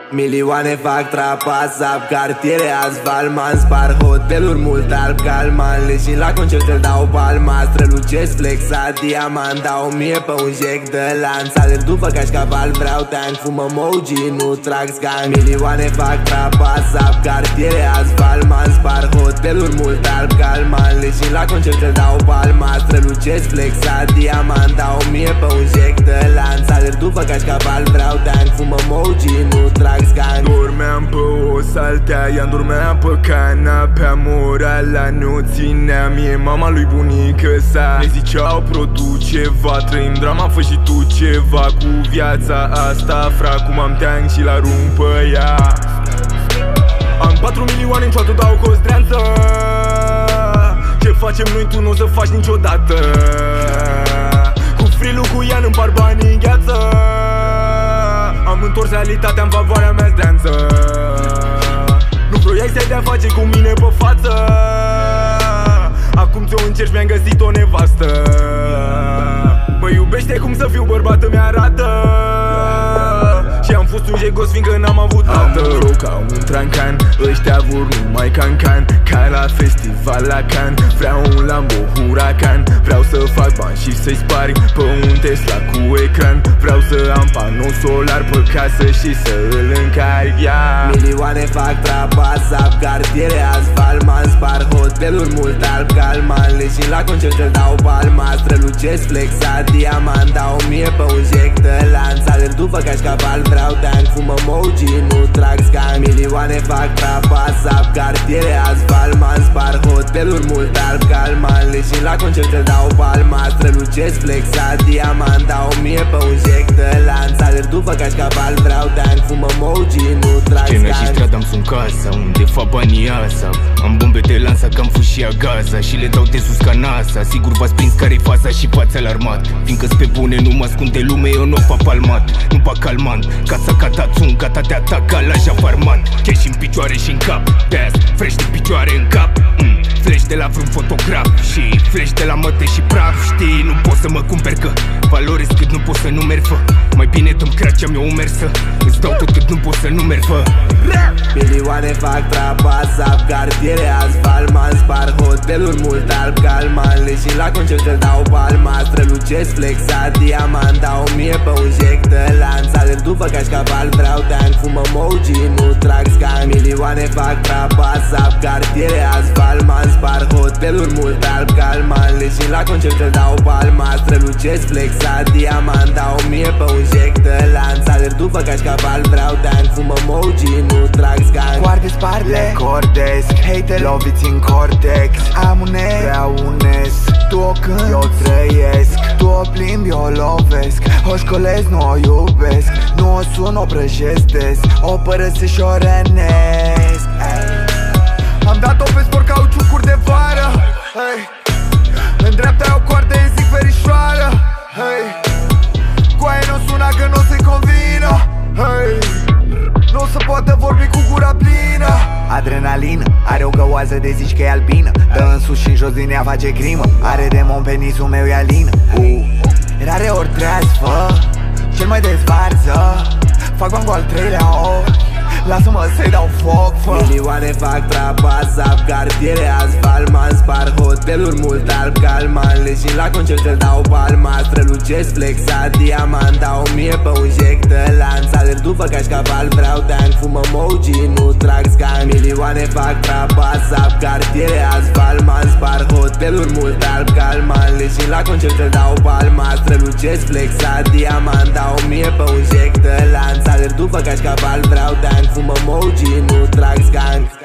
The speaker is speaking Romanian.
Milioane fac trapasap, cartiere asfalman, spar hoteluri mult alb calman. Leșin la concert îl dau palma, strălucesc flexat diamant. Dau 1000 pe un jec de lanț, alerg după cașcaval, vreau tank. Fumă moji, nu trag scan. Milioane fac trapasap, cartiere asfalman, spar hoteluri mult alb calman. Leșin la concert îl dau palma, strălucesc flexat diamant. Dau 1000 pe un jec de lanț, alerg după cașcaval, vreau tank. Fumă moji, nu trag. Dormeam pe o saltea, ea dormea pe canapea. Morala nu ținea, mie mama lui bunică sa. Ne ziceau produ ceva, trăim drama, fă și tu ceva cu viața asta, fra. Cum am teang și l-arunc pe ea. Am 4 milioane, în toată dau costreanță. Ce facem noi, tu n-o să faci niciodată. Cu frilul cu ea îmi par banii în gheață. Am întors realitatea în favoarea mea zdreanță. Nu vroiai să te face cu mine pe față. Acum ți-o încerci, mi-am găsit o nevastă. Mă iubește cum să fiu bărbat, îmi arată. Și am fost un jegos fiindcă n-am avut tată. Am un flow ca un trancan, ăștia vor numai cancan. Ca la festival la Cannes, vreau un Lambo Huracan. Vreau să fac bani și să-i sparg pe un Tesla cu ecran. Vreau să am panou solar pe casă și să îl încarc, yeah. Milioane fac trapasap, cartiere asfalman, spar hoteluri mult alb calman. Leșin la concert îl dau palma, strălucesc flexat diamant. Dau 1000 pe un jec de lanț, alerg după cașcaval, vreau tank. Fumă moji, nu trag scan. Milioane fac trapasap, cartiere asfalman, spar hoteluri mult alb calman. Leșin la concert îl dau palma, strălucesc flexat diamant. Dau 1000 pe un jec de lanț, alerg după cașcaval, vreau tank. Fumă moji, nu trag scan. Scenă și strada-mi sunt casa, unde fac banii asa. Am bombe de lansa, cam fâșia Gaza și le dau de sus ca NASA. Sigur v-ați prins care-i faza și v-ați alarmat, fiindcă-s pe bune, nu mă ascund de lume, eu nu fac palmat. Nu bag calmant, casa ca Datsun, gata de atac ca la Jafarman. Cash în picioare și în cap, de-aia fresh de picioare în cap. Flash de la vreun fotograf și flash de la măte și praf. Știi, nu pot să mă cumperi că valorez cât nu pot să numeri, fă. Mai bine dă-mi cracea-mi o umersă, îți dau tot cât nu pot să numeri, fă. Milioane fac trapasap, cartiere asfalman, spar hoteluri mult alb calman. Leșin la concert îl dau palma, strălucesc flexat diamant. Dau 1000 pe un jec de lanț, alerg după cașcaval, vreau tank. Fumă moji, nu trag scan. Milioane fac trapasap, cartiere asfalman, spar hoteluri mult alb calman. Leșin la concert îl dau palma, strălucesc flexat diamant. Dau 1000 pe un jec de lanț, alerg după cașcaval, vreau tank. Fumă moji, nu trag scan. Coarde sparg, le cordesc, hater loviți în cortex. Am un ne, vreau un nes. Tu o cânt, eu trăiesc. Tu o plimbi, eu o lovesc. O școlesc, nu o iubesc. Nu o sun, o prăjesc des. O părăsesc și o rănesc. Am dat-o pe sport cauciucuri de vară, hey. În dreapta e o coardă, e zic verișoară, hey. Cu aia n-o suna că n-o să-i convină, hey. Nu se poate vorbi cu gura plină. Adrenalină, are o găoază de zici că e albină. Dă în sus și în jos din ea face crimă. Are demon, penisul meu e alină. Rare ori treaz, fă, cel mai dezvarză. Fac bani cu al treilea ori, lasă-mă să-i dau foc, fă. Milioane fac trapasap, cartiere asfalman, spar hoteluri mult alb calman. Leșin la concert îl dau palma, strălucesc flexat diamant. Dau 1000 pe un jec de lanț, alerg după cașcaval, vreau tank. Fumă moji, nu trag scan. Milioane fac trapasap, cartiere asfalman, spar hoteluri mult alb calman. Leșin la concert îl dau palma, strălucesc flexat diamant. Dau 1000 pe un jec de lanț, alerg după cașcaval, vreau tank. Fumă moji, nu trag scan.